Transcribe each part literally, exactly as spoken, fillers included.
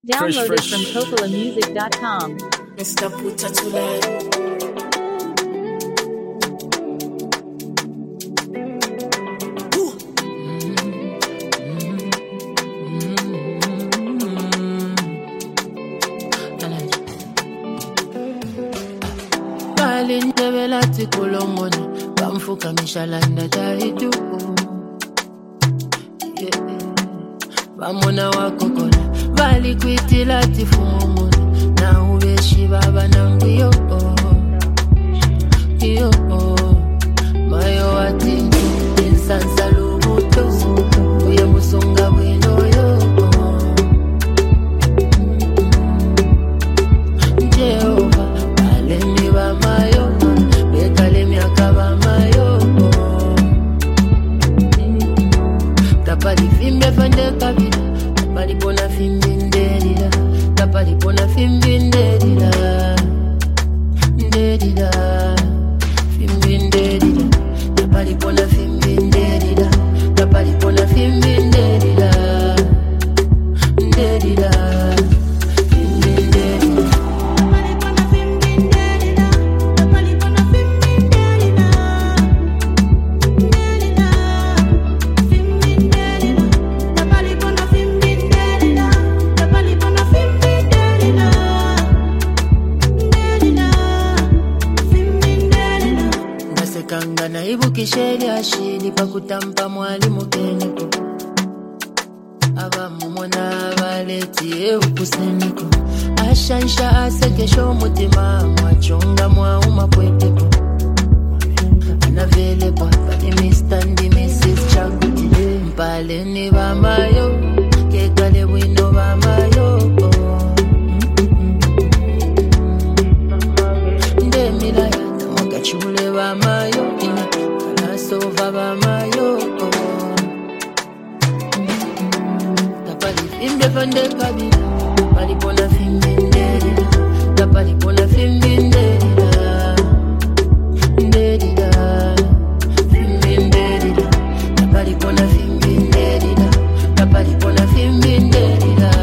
Download fresh, fresh. It from Popola Music dot com. Mister Putatula. Balindebelati kolongoni bamfuka mishalanda taitu bamona wakokola bali kwitilati fumoni na ubeshi baba nangiyo iyo mayo ati insansa lubuto uye musunga bwinoyo Jehova aleni ba mayo bekale myaka ba mayo tapali fimbe fande kabila tapali bona fimbe nderira tapali bona fimbe nderira nderira fimbe nderira tapali bona fimbe nderira tapali bona fimbe nderira nderira Kangana ibukisheli ashili pakutampa mwalimu keniko Aba mumona baleti ukuseniko Ashansha asekesho mutima mwachonga mwa umapweteko Anavele kwa pati mistandi missis chakuti Mpale ni bamayo kekale wino bamayo Ndemila yata mwakachule bamayo Sova ba mayo tapali fimbe fande kabila tapali bona fimbe nderira tapali bona fimbe nderira nderira fimbe nderira tapali bona fimbe nderira tapali bona fimbe nderira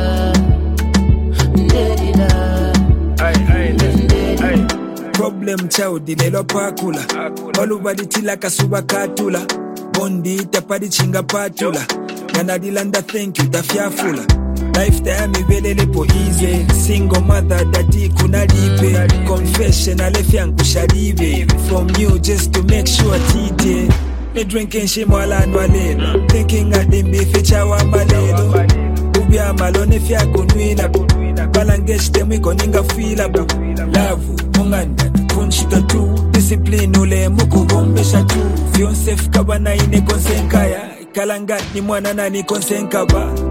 nderira ay ay problem child lelo pakula balubali tila kasuba katula bondi tapadi chinga patula kana dilanda thank you tafyafula lifetime ibelele po easy single mother daddy kuna lipe confession alefyangu shalibe from you just to make sure tite me drinking shimwala ndwalelo thinking adimbi feature wa malelo ubya malone fyakunwila balangeshte mwiko ninga fila bu love munganda kunshita tu discipline ule mukugombesha tu fionsef kabana ine konsenkaya kalanga ni mwana nani konsenkaba